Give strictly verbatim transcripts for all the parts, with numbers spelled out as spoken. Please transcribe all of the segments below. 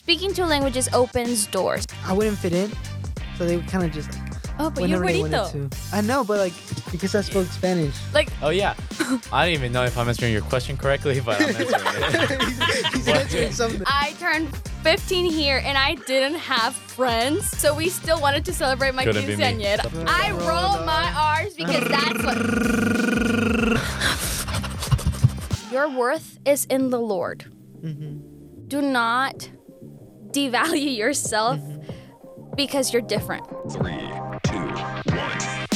speaking two languages opens doors. I wouldn't fit in, so they would kind of just like. Oh, but you're whenever they wanted güerito. to. I know, but like because I spoke Spanish. Like, Oh, yeah. I don't even know if I'm answering your question correctly, but I'm answering it. he's, he's answering something. I turned fifteen here and I didn't have friends, so we still wanted to celebrate my Couldn't be me. quinceañera. I roll my R's because that's what. Your worth is in the Lord. Mm-hmm. Do not devalue yourself Mm-hmm. because you're different. Three, two, one.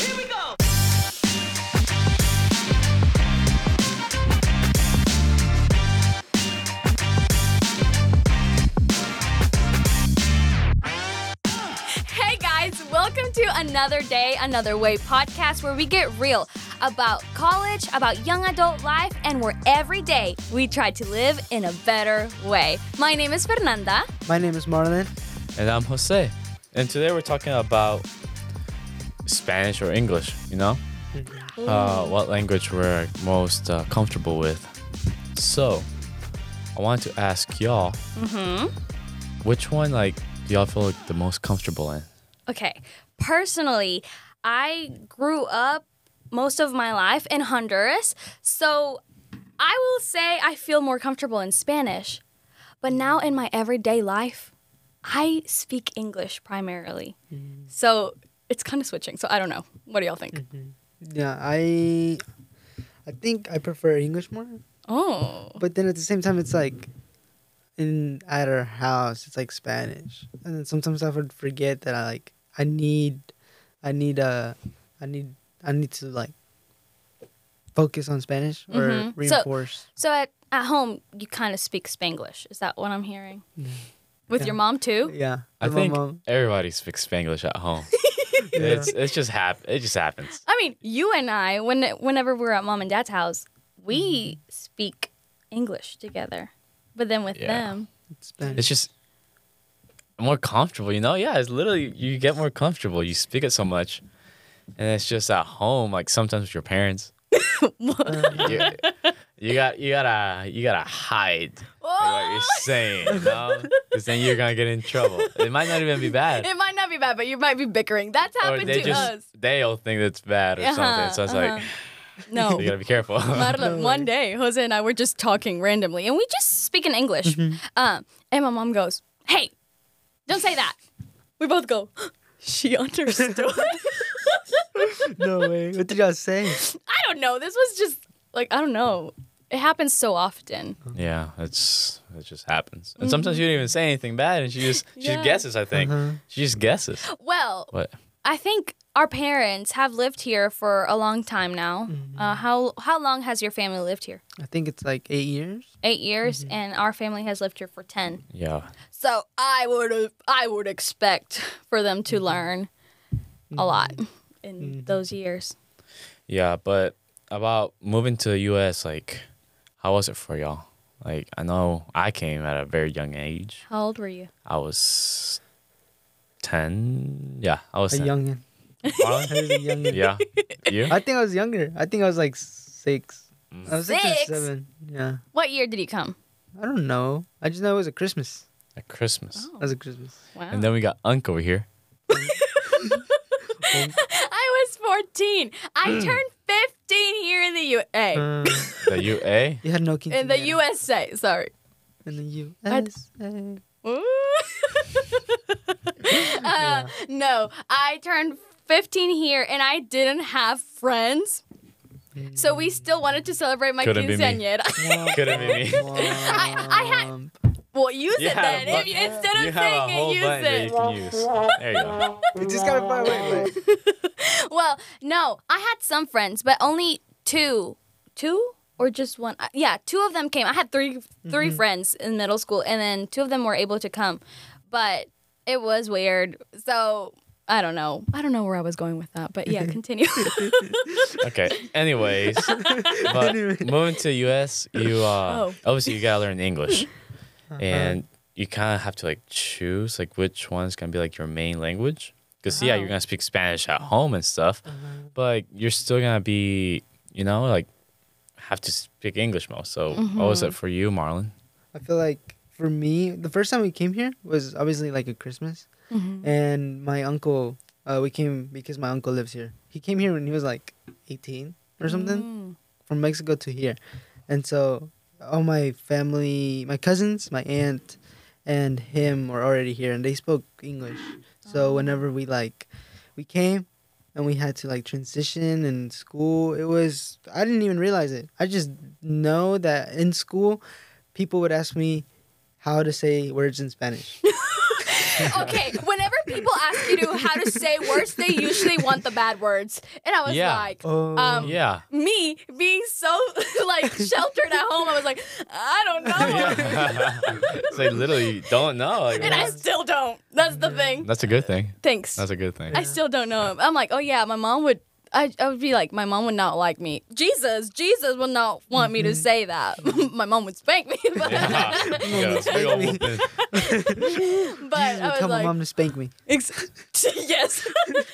Hey guys, welcome to Another Day, Another Way podcast where we get real about college, about young adult life, and where every day we try to live in a better way. My name is Fernanda. My name is Marlon. And I'm Jose. And today we're talking about Spanish or English, you know? Uh, what language we're most uh, comfortable with. So, I want to ask y'all, Mm-hmm. which one, like, do y'all feel like the most comfortable in? Okay, personally, I grew up most of my life in Honduras, so I will say I feel more comfortable in Spanish. But now in my everyday life, I speak English primarily. So it's kind of switching. So I don't know. What do y'all think? Yeah, I I think I prefer English more. Oh. But then at the same time, it's like in at our house, it's like Spanish, and then sometimes I would forget that I like I need, I need uh, I need I need to like focus on Spanish or Mhm. So- reinforce. So at, at home, you kind of speak Spanglish. Is that what I'm hearing? With your mom too? yeah, I with my think mom. everybody speaks Spanglish at home. Yeah. It's it's just hap- It just happens. I mean, you and I, when whenever we're at mom and dad's house, we speak English together. But then with Yeah. them, It's Spanish. It's just more comfortable, you know? Yeah, it's literally, you get more comfortable. You speak it so much. And it's just at home, like sometimes with your parents. you, you got you gotta you gotta hide like, what you're saying, you know? Because then you're gonna get in trouble. It might not even be bad. it might not be bad, but you might be bickering. That's Or happened they to just us. they'll think it's bad or Uh-huh, something. So it's uh-huh. like No. you gotta be careful. Marlon, one day, Jose and I were just talking randomly, and we just speak in English. Um, and my mom goes, "Hey, don't say that." We both go, "She understood." No way. What did y'all say? I don't know. This was just like I don't know. It happens so often. Yeah, it's it just happens. And sometimes you don't even say anything bad and she just she Yeah. just guesses, I think. Uh-huh. She just guesses. Well, What? I think our parents have lived here for a long time now. Uh, how how long has your family lived here? I think it's like eight years. Eight years, and our family has lived here for ten. Yeah. So I would I would expect for them to learn a lot in those years. Yeah, but about moving to the U S, like, how was it for y'all? Like, I know I came at a very young age. How old were you? I was ten. Yeah, I was A ten. youngin. Marlon? I was a youngin. Yeah. You? I think I was younger. I think I was like six. I was six, Six? or seven. Yeah. What year did you come? I don't know. I just know it was a Christmas. At Christmas. It was a Christmas. Wow. And then we got Unc over here. I was fourteen. I turned fifteen here in the U A. Uh, The U A. you had no in the U S A, sorry. In the U I'd- S A. Ooh. uh, no, I turned fifteen here and I didn't have friends. So we still wanted to celebrate my Couldn't be me. quinceañera. Couldn't be me. I- I had- Well, use You it have then. a If you, instead You of have a saying whole it, use button that it. you can use. There you go. You just gotta find away. Well, no, I had some friends, but only two. Two or just one? Uh, Yeah, two of them came. I had three three friends in middle school, and then two of them were able to come. But it was weird. So I don't know. I don't know where I was going with that. But yeah, continue. Okay. Anyways, but moving to the U S, you uh, Oh. obviously you gotta learn English, and you kind of have to like choose like which one's gonna be like your main language. Because yeah, you're gonna speak Spanish at home and stuff, but like, you're still gonna be, you know, like have to speak English most. So what was it for you, Marlon? I feel like for me, the first time we came here was obviously like a Christmas, Mm-hmm. and my uncle, uh, we came because my uncle lives here. He came here when he was like eighteen or something, Mm. from Mexico to here, and so all my family, my cousins, my aunt, and him were already here, and they spoke English. So Oh. whenever we like, we came, and we had to like transition in school. It was I didn't even realize it. I just know that in school, people would ask me how to say words in Spanish. Okay, whenever people ask you to how to say words, they usually want the bad words, and I was Yeah. like, Oh, Um, Yeah. me being so like sheltered at home, I was like, I don't know, Yeah. It's like literally don't know. Like, and I still don't. That's the thing. that's a good thing. Thanks. That's a good thing. I still don't know him. I'm like, oh yeah, my mom would. I, I would be like, my mom would not like me. Jesus, Jesus would not want me to say that. My mom would spank me. But, Yeah. Yeah, big old whooping. but Jesus I would was tell my like, mom to spank me. ex- yes.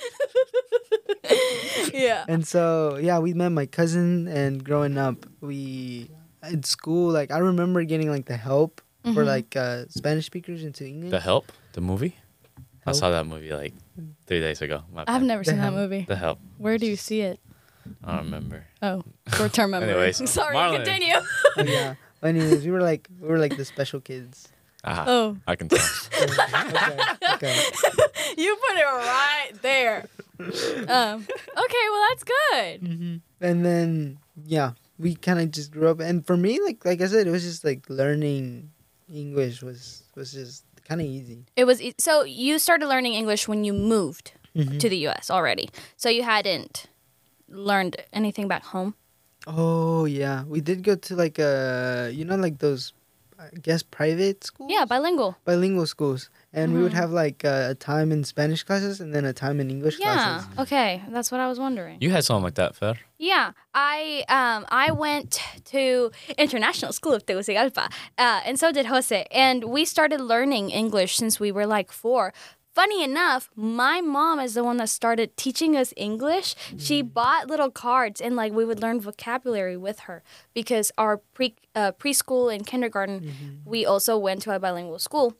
Yeah. And so yeah, we met my cousin, and growing up, we in school like I remember getting like the help for Mhm. like uh, Spanish speakers into English. The Help, the movie. I Help? saw that movie like three days ago. My I've bad. never seen that Help. movie. The Help. Where do you see it? I don't remember. Oh, short-term memory. Anyways, Sorry, Marlon. continue. Oh, yeah. Anyways, we were like we were like the special kids. Ah, Oh, I can tell. okay. Okay. you put it right there. Um, okay, well that's good. hmm And then yeah, we kind of just grew up, and for me, like like I said, it was just like learning English was was just kind of easy. It was e- so you started learning English when you moved Mhm. to the U S already. So you hadn't learned anything back home. Oh yeah, we did go to like uh you know like those I guess private schools. Yeah, bilingual. Bilingual schools, and we would Mhm. have like uh, a time in Spanish classes and then a time in English Yeah. classes. Okay, that's what I was wondering. You had something like that, Fer. Yeah, I um I went to International School of Tegucigalpa, uh, and so did Jose, and we started learning English since we were like four. Funny enough, my mom is the one that started teaching us English. She bought little cards, and like we would learn vocabulary with her because our pre uh, preschool and kindergarten, we also went to a bilingual school,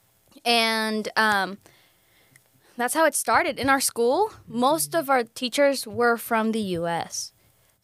and um. That's how it started. In our school, most of our teachers were from the U S.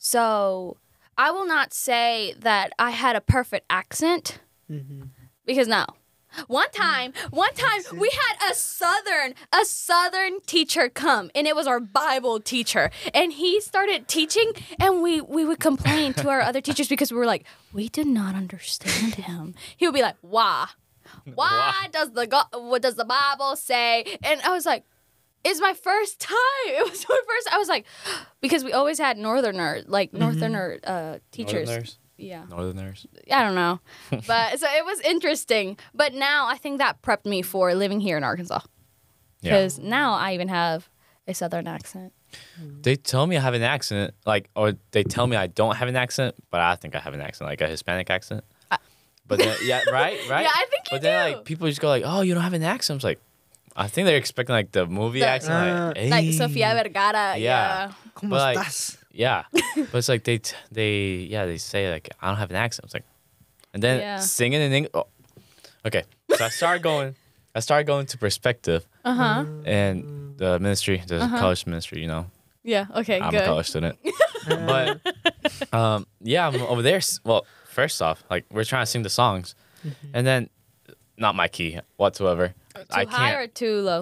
So I will not say that I had a perfect accent hmm because no. One time, one time we had a southern, a southern teacher come, and it was our Bible teacher, and he started teaching, and we we would complain to our other teachers because we were like, we did not understand him. He would be like, why? Why does the God, what does the Bible say? And I was like, it's my first time. It was my first. I was like, because we always had northerner, like northerner uh, teachers. Northerners. Yeah, Northerners. I don't know, but so it was interesting. But now I think that prepped me for living here in Arkansas Yeah. because now I even have a southern accent. They tell me I have an accent, like, or they tell me I don't have an accent, but I think I have an accent, like a Hispanic accent. But then, yeah, right, right. Yeah, I think you But then, do. like, people just go like, "Oh, you don't have an accent." I was like, I think they're expecting like the movie The- accent, Uh, like, Like "Hey." Sofia Vergara. Yeah. Yeah. ¿Cómo But, like, estás? Yeah, but it's like they t- they yeah they say like I don't have an accent. It's like, and then Yeah. singing in English. Oh. Okay, so I started going. I started going to Perspective Uh huh. and the ministry, the Uh-huh. college ministry. You know, Yeah. Okay. I'm good. a college student, but um, yeah, I'm over there. s- Well, first off, like we're trying to sing the songs, and then not my key whatsoever. I Too high can't. or too low?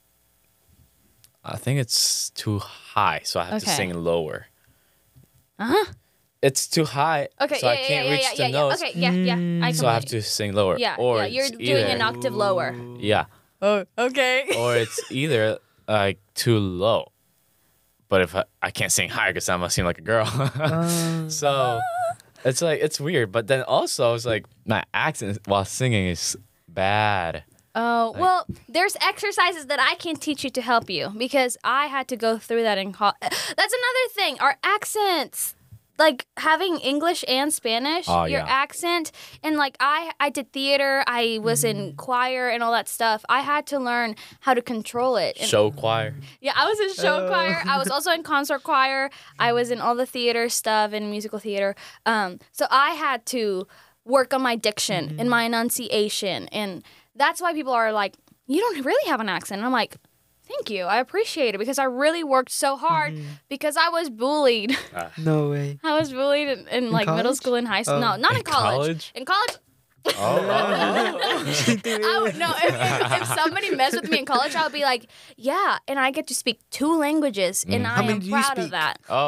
I think it's too high, so I have to Okay. sing lower. Uh huh. It's too high, Okay. so yeah, I yeah, can't yeah, reach yeah, the yeah, notes. yeah. Okay. Yeah. Yeah. I So I have completely- to sing lower. Yeah. or yeah. You're it's doing either, an octave lower. Yeah, Oh. Okay. or it's either like too low. But if I, I can't sing higher because I'm gonna seem like a girl. Uh, So it's like it's weird. But then also it's like my accent while singing is bad. Oh, Like- well, there's exercises that I can teach you to help you because I had to go through that in college. That's another thing. Our accents, like having English and Spanish, Oh, your yeah. accent, and like I, I did theater, I was in choir and all that stuff. I had to learn how to control it. And- Show choir. yeah, I was in show Oh. choir. I was also in concert choir. I was in all the theater stuff and musical theater. Um, so I had to work on my diction and my enunciation. And that's why people are like, you don't really have an accent. And I'm like, thank you. I appreciate it because I really worked so hard because I was bullied. No way. I was bullied in, in like middle college? school and high school. Oh. No, not in, In college. college? In college, Oh, oh, I would no. If, if, if somebody messed with me in college, I would be like, yeah, and I get to speak two languages, and How I many am do you proud speak? of that. oh,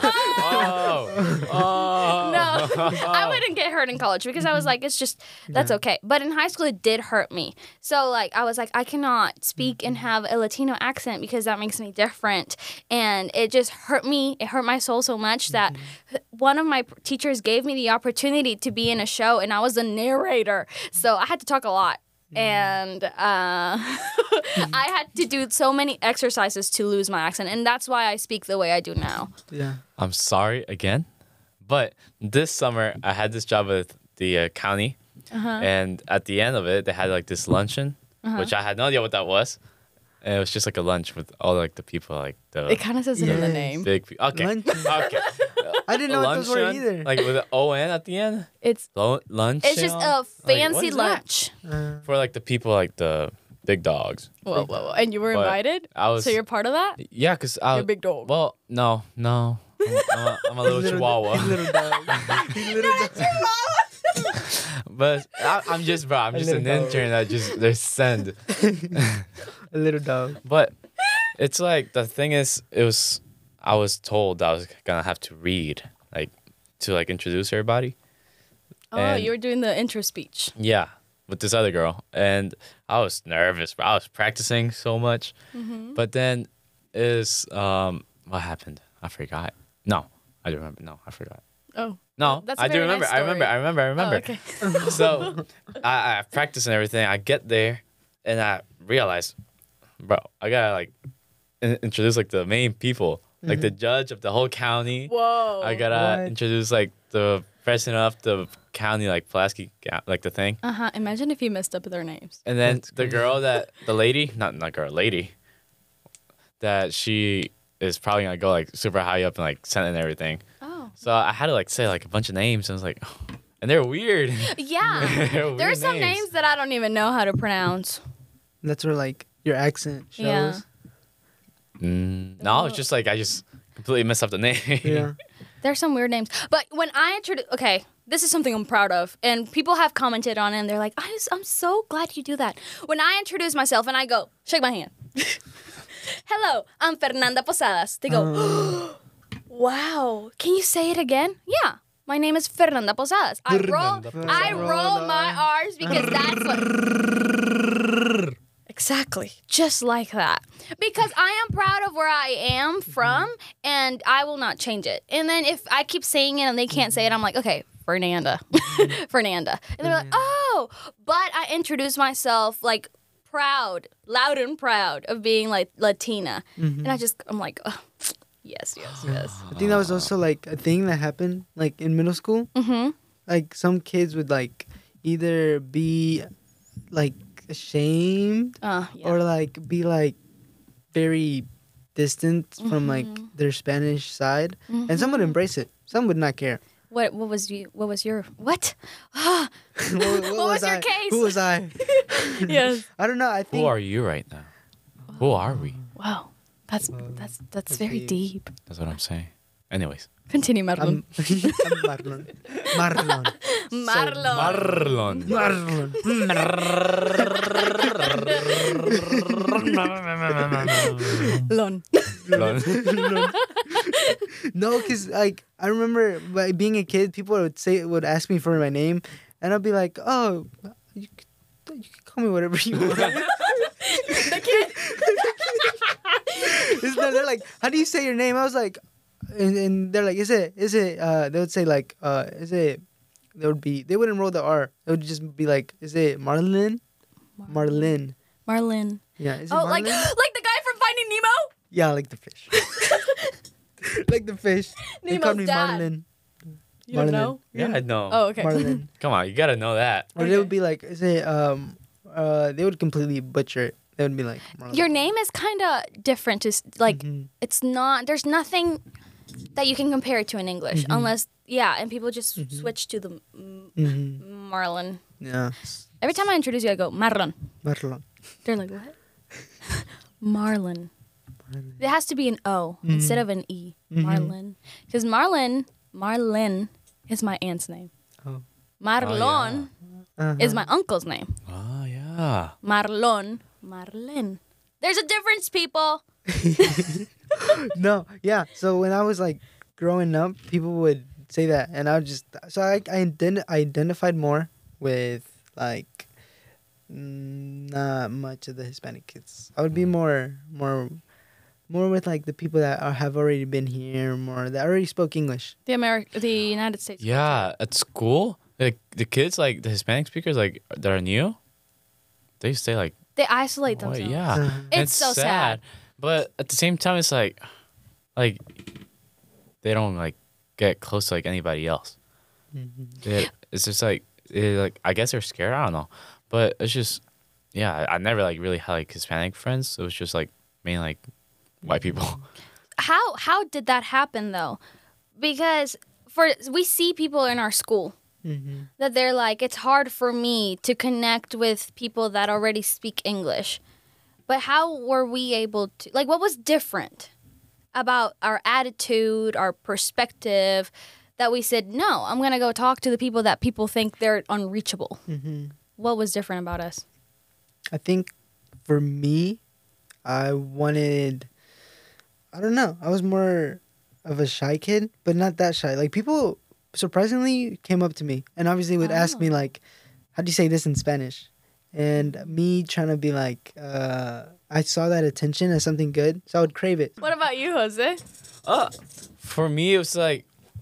oh, oh. No, I wouldn't get hurt in college because I was like, it's just that's okay. But in high school, it did hurt me. So like, I was like, I cannot speak and have a Latino accent because that makes me different, and it just hurt me. It hurt my soul so much that one of my p- teachers gave me the opportunity to be in a show, and I was the narrator. So I had to talk a lot. And uh, I had to do so many exercises to lose my accent. And that's why I speak the way I do now. Yeah. I'm sorry again, but this summer I had this job with the uh, county, and at the end of it, they had like this luncheon, which I had no idea what that was. And it was just like a lunch with all like the people, like the It kind of says it in the Yes. name. big people. Okay, Lunch. okay. I didn't know what those were Luncheon, either. like with an O N at the end. It's Lo- lunch. it's just a fancy lunch. Uh, for like the people, like the big dogs. Whoa, whoa, whoa. And you were But invited? I was. So you're part of that? Yeah, cause I. You're a big dog. Well, no, no. I'm, I'm a, I'm a little chihuahua. He's little dog. He's little dog. But I, I'm just, bro. I'm A just an little dog. intern that just they send. A little dog. But it's like the thing is, it was. I was told I was gonna have to read, like, to like introduce everybody. Oh, And- you were doing the intro speech. Yeah, with this other girl, and I was nervous, bro. I was practicing so much, Mm-hmm. but then is um what happened? I forgot. No, I do remember. No, I forgot. Oh. No, That's a I do very remember. nice I remember. story. I remember. I remember. Oh, okay. So I, I practice and everything. I get there, and I realize, bro, I gotta like in- introduce like the main people, like the judge of the whole county. Whoa. I gotta What? introduce like the president of the county, like Pulaski, ga- like the thing, Uh huh. Imagine if you messed up their names. and then That's the crazy. girl that the lady, not not girl, lady, that she is probably gonna go like super high up and like send and everything. Oh. So I had to like say like a bunch of names, and I was like, and they're weird. Yeah. They're weird There's some names that I don't even know how to pronounce. That's where like your accent shows. Yeah. Mm, no, it's just like I just completely messed up the name. Yeah. There's some weird names. But when I introduce, okay, this is something I'm proud of. And people have commented on it and they're like, I was, I'm so glad you do that. When I introduce myself and I go, shake my hand. Hello, I'm Fernanda Posadas. They go, wow, can you say it again? Yeah. My name is Fernanda Posadas. I roll, Fernanda I roll Posadas. my R's because that's what. Exactly. Just like that. Because I am proud of where I am from and I will not change it. And then if I keep saying it and they can't say it, I'm like, okay, Fernanda. Fernanda. And they're like, oh, but I introduce myself like proud, loud and proud of being like Latina. And I just, I'm like, oh, yes, yes, yes. I think that was also like a thing that happened like in middle school. Mm-hmm. Like some kids would like either be like ashamed Uh, yeah. or like be like very distant from like Mm-hmm. their Spanish side, and some would embrace it. Some would not care. What, what was you, what was your, what? Ah, what, what was your I? case? Who was I? yes. I don't know. I think Who are you right now? Who are we? Wow. That's, that's, that's that's very deep. deep. That's what I'm saying. Anyways, Continue, Marlon. I'm, I'm Marlon. Marlon. Marlon. Marlon. Marlon. Lon. No, because like I remember like, being a kid, people would say would ask me for my name, and I'd be like, "Oh, you can, you can call me whatever you want." The kid. It's not- they're like, "How do you say your name?" I was like, and, and they're like, "Is it? Is it?" Uh, they would say like, uh, "Is it?" They would be. They wouldn't roll the R. It would just be like, "Is it Marlin?" Marlin. Marlin. Yeah. Is it Oh, like Marlin? like the guy from Finding Nemo? Yeah, like the fish. Like the fish. They called me Nemo's dad. Marlin. You don't Marlin. know? Yeah, I know. Oh, okay. Marlin. Come on, you gotta know that. Or they Okay. would be like, is it, um, uh, they would completely butcher it. They would be like, Marlon. Your name is kind of different. To, s- like, Mhm. it's not, there's nothing that you can compare it to in English unless yeah, and people just Mhm. switch to the m- Mm-hmm. Marlon. Yeah. Every time I introduce you, I go Marlon. Marlon. They're like, what? Marlon. Marlon. It has to be an O Mhm. instead of an E. Mhm. Marlon. Because Marlon, Marlin is my aunt's name. Oh. Marlon Uh-huh. is my uncle's name. Oh yeah. Marlon, Marlin. There's a difference, people. No, yeah. So when I was like growing up, people would say that, and I would just so I I, ident- I identified more with like mm, not much of the Hispanic kids. I would be more more more with like the people that are, have already been here, more that already spoke English. The Ameri- the United States. Yeah, at school, like the kids, like the Hispanic speakers, like that are new, they stay like, They isolate what? themselves. Yeah, Uh-huh. And It's so sad. But at the same time, it's like, like they don't like get close to like anybody else. Mhm. They, it's just like, it, like I guess they're scared. I don't know, but it's just, yeah. I, I never like really had like Hispanic friends. It was just like mainly like white people. How how did that happen though? Because for we see people in our school Mhm. that they're like, it's hard for me to connect with people that already speak English. But how were we able to, like, what was different about our attitude, our perspective, that we said, no, I'm going to go talk to the people that people think they're unreachable? Mhm. What was different about us? I think for me, I wanted. I don't know. I was more of a shy kid, but not that shy. Like people surprisingly came up to me and obviously would ask me Oh. like, "How do you say this in Spanish?" And me trying to be like, uh, I saw that attention as something good, so I would crave it. What about you, Jose? Uh, for me, it was like,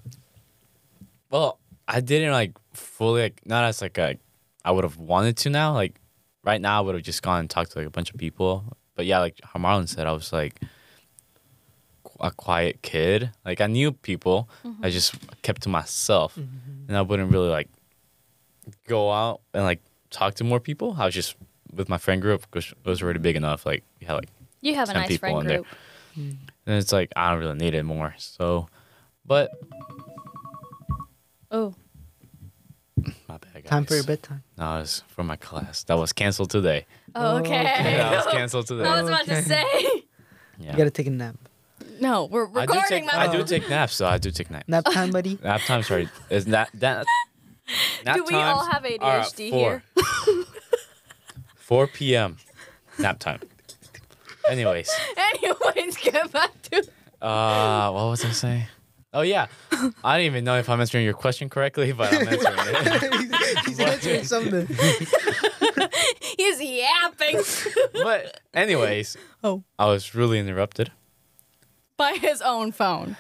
well, I didn't like fully, like, not as like a, I would have wanted to now. Like, right now, I would have just gone and talked to like a bunch of people. But yeah, like how Marlon said, I was like qu- a quiet kid. Like, I knew people, I just kept to myself. And I wouldn't really like go out and like talk to more people. I was just with my friend group, which was already big enough. Like, we had like, You have a ten nice people friend in there. group. and it's like, I don't really need it more. So, but Oh, my bad, guys. Time for your bedtime. No, it was for my class. That was canceled today. oh okay. okay. Yeah, that was canceled today. I was about to Okay. say. Yeah. You gotta take a nap. No, we're I do recording. take my I do take naps, so I do take naps. Nap time, buddy. Nap time, sorry. Is that that? Nap Do we all times have A D are H at D four. four p.m. nap time. Anyways, Anyways, get back to. uh, what was I saying? Oh yeah, I don't even know if I'm answering your question correctly, but I'm answering it. He's answering something. He's yapping But anyways, Oh. I was really interrupted. by his own phone.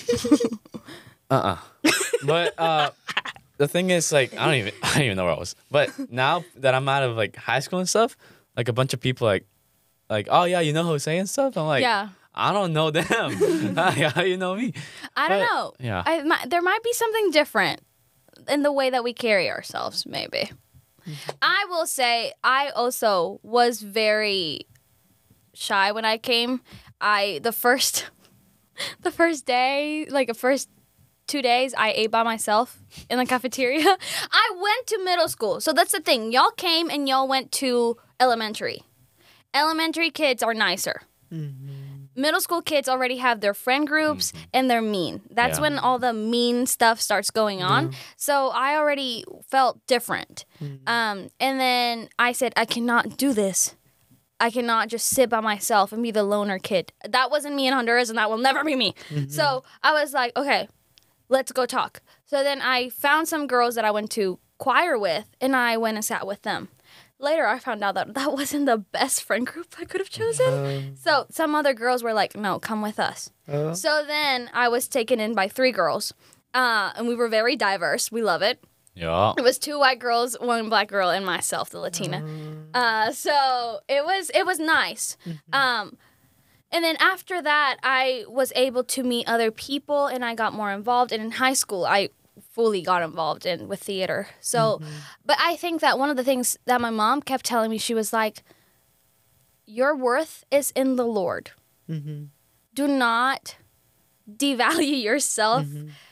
Uh-uh. But uh the thing is, like, I don't even I don't even know where I was. But now that I'm out of like high school and stuff, like a bunch of people like like, oh yeah, you know Jose and stuff. I'm like, Yeah. I don't know them. How you know me? I don't But, know. yeah. I, mi- there might be something different in the way that we carry ourselves, maybe. I will say I also was very shy when I came. I the first the first day, like the first two days, I ate by myself in the cafeteria. I went to middle school. So that's the thing. Y'all came and y'all went to elementary. Elementary kids are nicer. Middle school kids already have their friend groups and they're mean. That's Yeah. when all the mean stuff starts going on. So I already felt different. Um, and then I said, I cannot do this. I cannot just sit by myself and be the loner kid. That wasn't me in Honduras and that will never be me. So I was like, okay, let's go talk. So then I found some girls that I went to choir with and I went and sat with them. Later, I found out that that wasn't the best friend group I could have chosen. Um, So some other girls were like, no, come with us. uh, So then I was taken in by three girls. Uh, and we were very diverse. We love it. Yeah. It was two white girls, one black girl, and myself, the Latina. Uh, so it was it was nice. Um, and then after that, I was able to meet other people, and I got more involved. And in high school, I fully got involved in with theater. So, but I think that one of the things that my mom kept telling me, she was like, "Your worth is in the Lord. mhm. Do not devalue yourself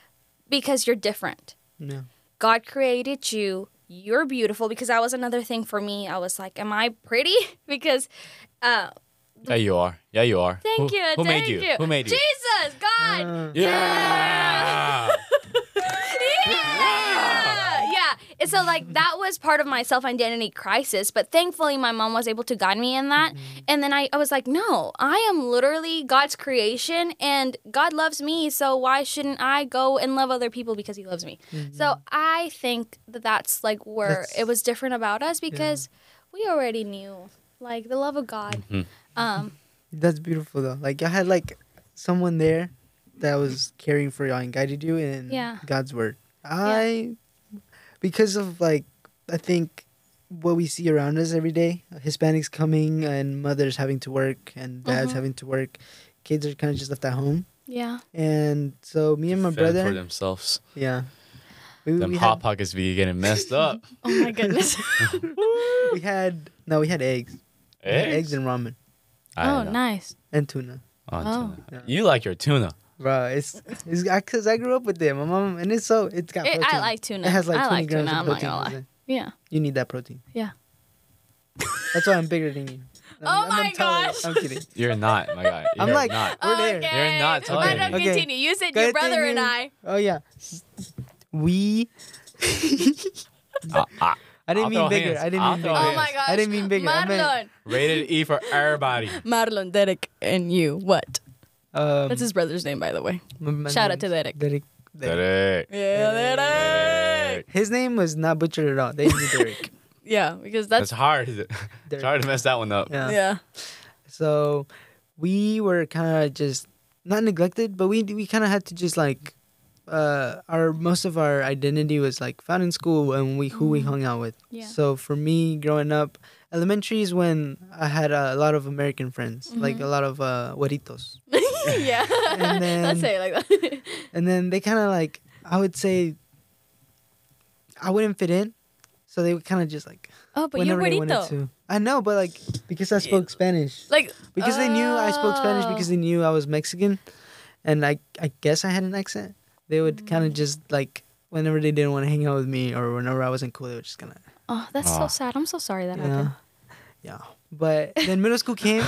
because you're different. Yeah. God created you. You're beautiful, because that was another thing for me. I was like, am I pretty? Because uh, Yeah, you are. Yeah, you are. thank who, you. Who thank made you? you? Who made you? Jesus, God. Uh, Yeah. Yeah. Yeah. And so, like, that was part of my self identity crisis. But thankfully, my mom was able to guide me in that. And then I, I was like, no, I am literally God's creation, and God loves me. So why shouldn't I go and love other people because He loves me? So I think that that's like where That's- it was different about us, because we already knew, like, the love of God. Mhm. Um, That's beautiful though. Like I had like someone there that was caring for you and guided you in Yeah. God's word. I because of like I think what we see around us every day, Hispanics coming and mothers having to work and dads Mhm. having to work, kids are kind of just left at home. yeah. And so me and my Fend for brother, themselves. yeah, we, Them we hot had, pockets be getting messed up. Oh, my goodness. we had no, we had eggs, We had eggs and ramen I Oh, know. nice. and tuna. Oh, Oh. tuna. Yeah. You like your tuna. Bro, it's it's because I grew up with it. My mom, and it's so it's got It, protein. I like tuna. It has like I twenty like grams tuna. of I'm not protein. gonna lie. Listen, Yeah. you need that protein. Yeah. That's why I'm bigger than you. I'm, Oh my taller. gosh. I'm kidding. You're not, my guy. You're I'm like, not. we're there. Okay. You're not taller Let than him me. Okay. continue. You said your brother and I. Oh yeah, we. Ah, ah. I didn't I'll mean throw bigger. hands. I didn't I'll mean throw bigger. Oh hands. my gosh. I didn't mean bigger. I meant- Marlon. Rated E for everybody. Marlon, Derek, and you. What? Um, That's his brother's name, by the way. my- my Shout out to name's Derek. Derek. Derek. Derek. Yeah, Derek. His name was not butchered at all. They named Derek. Yeah, because That's that's. hard. It's Derek. hard to mess that one up. Yeah. Yeah. So we were kind of just not neglected, but we we kind of had to just like uh our most of our identity was like found in school and we who we hung out with. Yeah. So for me growing up, elementary is when I had a lot of American friends, like a lot of uh güeritos. yeah. And then- Let's say it like that. And then they kind of like I would say I wouldn't fit in. So they would kind of just like Oh, but you're whenever they wanted bonito. to. I know, but like because I spoke Spanish. Like. Because they knew I spoke Spanish Oh. because they knew I was Mexican, and I I guess I had an accent. They would kind Mm. of just like whenever they didn't want to hang out with me or whenever I wasn't cool, they were just kind of Oh, that's Aw. so sad. I'm so sorry that yeah, happened. yeah. But then middle school came.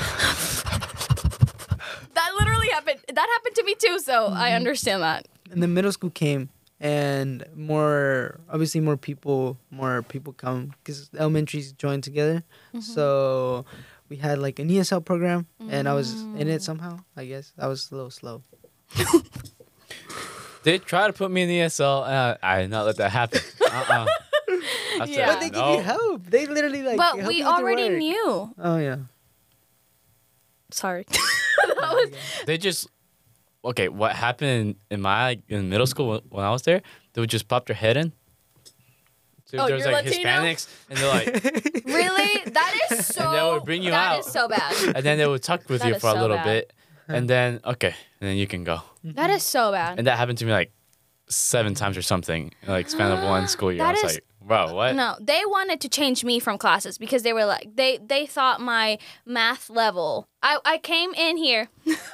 That literally happened. That happened to me too, so Mm-hmm. I understand that. And then middle school came, and more obviously more people more people come because elementaries joined together. Mm-hmm. So we had like an E S L program, and I was in Mm. it somehow. I guess I was a little slow. They tried to put me in the E S L. Uh, I did not let that happen. Uh-uh. I said, Yeah. But they give no. you help. They literally like. But help we you with your already work. knew. Oh yeah. Sorry. They just okay. What happened in my in middle school when I was there? They would just pop their head in. So Oh, there was you're like Latino? Hispanics, and they're like, Really? That is so. And that would bring you that out. is so bad. and then they would talk with That you is for a so little bad. bit, and then okay, and then you can go. That is so bad. And that happened to me like seven times or something, in, like span of one school year. That I was is- like, bro, what? No, they wanted to change me from classes because they were like they they thought my math level. I I came in here.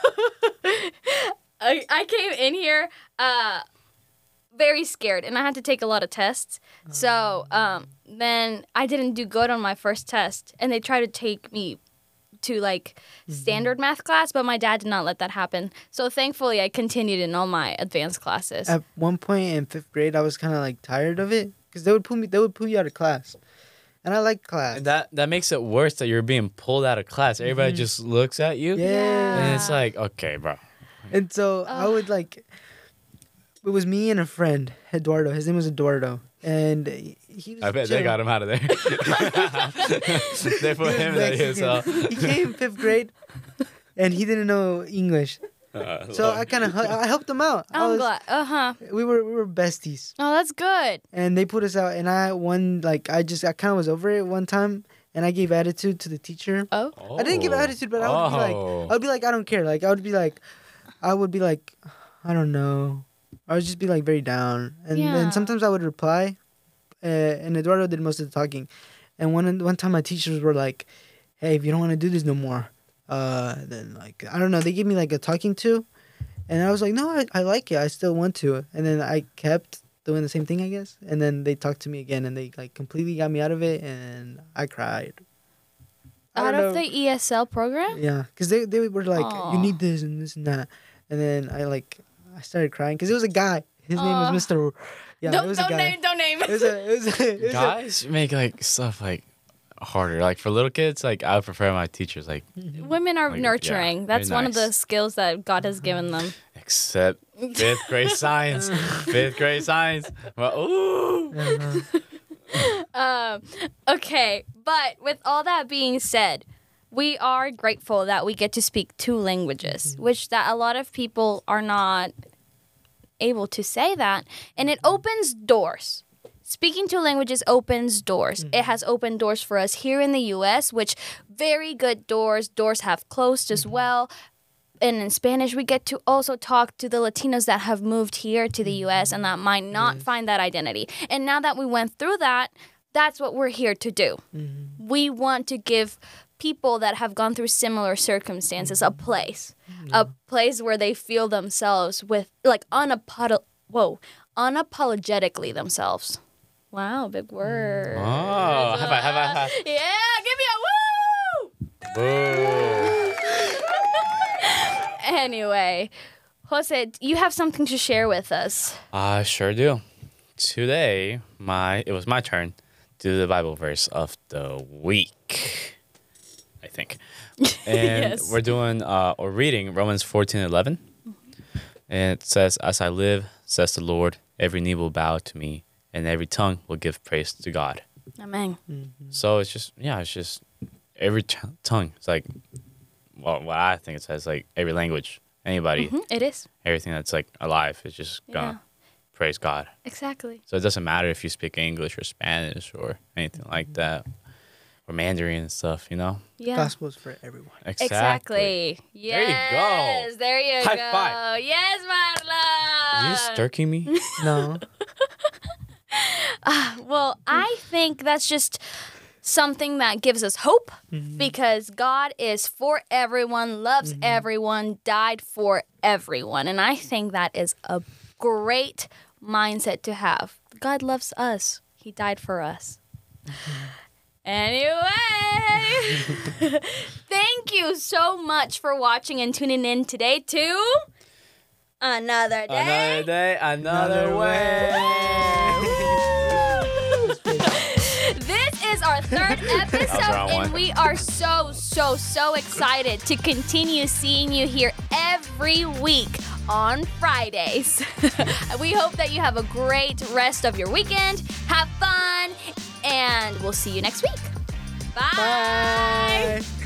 I I came in here uh very scared and I had to take a lot of tests. So, um then I didn't do good on my first test and they tried to take me to like standard math class, but my dad did not let that happen. So thankfully I continued in all my advanced classes. At one point in fifth grade, I was kind of like tired of it because they would pull me. They would pull you out of class, and I like class. And that that makes it worse that you're being pulled out of class. Everybody just looks at you, yeah. and it's like, okay, bro. And so I would like. It was me and a friend, Eduardo. His name was Eduardo, and he he was. I bet they chill. got him out of there. They put He him was in the E S L. Mexican. He came fifth grade, and he didn't know English. Uh, So I kind of I helped him out. I I'm was, glad. Uh-huh. We were we were besties, Oh, that's good. and they put us out. And I one like I just I kind of was over it one time, and I gave attitude to the teacher. Oh. I didn't give attitude, but I would be like I would be like I don't care. Like I would be like I would be like I don't know. I would just be like very down, and Yeah. then sometimes I would reply, uh, and Eduardo did most of the talking. And one one time my teachers were like, "Hey, if you don't want to do this no more, uh, then like I don't know." They gave me like a talking to, And I was like, no, I, I like it. I still want to. And then I kept doing the same thing, I guess. And then they talked to me again, and they like completely got me out of it, and I cried. I Out don't of know. the E S L program? Yeah, because they, they were like, Aw. you need this and this and that. And then I like, I started crying because it was a guy. His name Aw. was Mister Yeah, don't it was don't a guy. name, don't name. It was a, it was a, it was a, Guys make like stuff like harder. Like for little kids, like I would prefer my teachers like Women are Like, nurturing. yeah, That's very one of the nice. skills that God has given them. except fifth grade science. Fifth grade science. Well, ooh. Um, okay, but with all that being said, we are grateful that we get to speak two languages, which that a lot of people are not able to say that, and it opens doors. Speaking two languages opens doors. It has opened doors for us here in the U S, which very good doors. Doors have closed as well. And in Spanish, we get to also talk to the Latinos that have moved here to the U S and that might not find that identity. And now that we went through that, that's what we're here to do. We want to give people that have gone through similar circumstances a place, a place where they feel themselves with like unapod- whoa, unapologetically themselves. Wow, big word. Oh, high five, high five, high Yeah, give me a woo! Boo. Anyway, Jose, you have something to share with us. I sure do. Today, my it was my turn to do the Bible verse of the week, I think. And Yes. we're doing uh, or reading Romans fourteen eleven. And it says, "As I live, says the Lord, every knee will bow to me, and every tongue will give praise to God." Amen. So it's just, yeah, it's just every t- tongue. It's like, well, what I think it says, like every language, anybody, Mhm, it is. everything that's like alive is just gonna Yeah. praise God. Exactly. So it doesn't matter if you speak English or Spanish or anything like that, or Mandarin and stuff, you know? Yeah. gospel's for everyone. Exactly. There you go. Yes, there you High go. five. Yes, Marla. Are you stirking me? No. Well, I think that's just something that gives us hope because God is for everyone, loves everyone, died for everyone. And I think that is a great mindset to have. God loves us. He died for us. Anyway, thank you so much for watching and tuning in today to Another Day. Another day, another, Another way. This is our third episode, wrong and one. we are so, so, so excited to continue seeing you here every week on Fridays. We hope that you have a great rest of your weekend. Have fun, and we'll see you next week. Bye. Bye.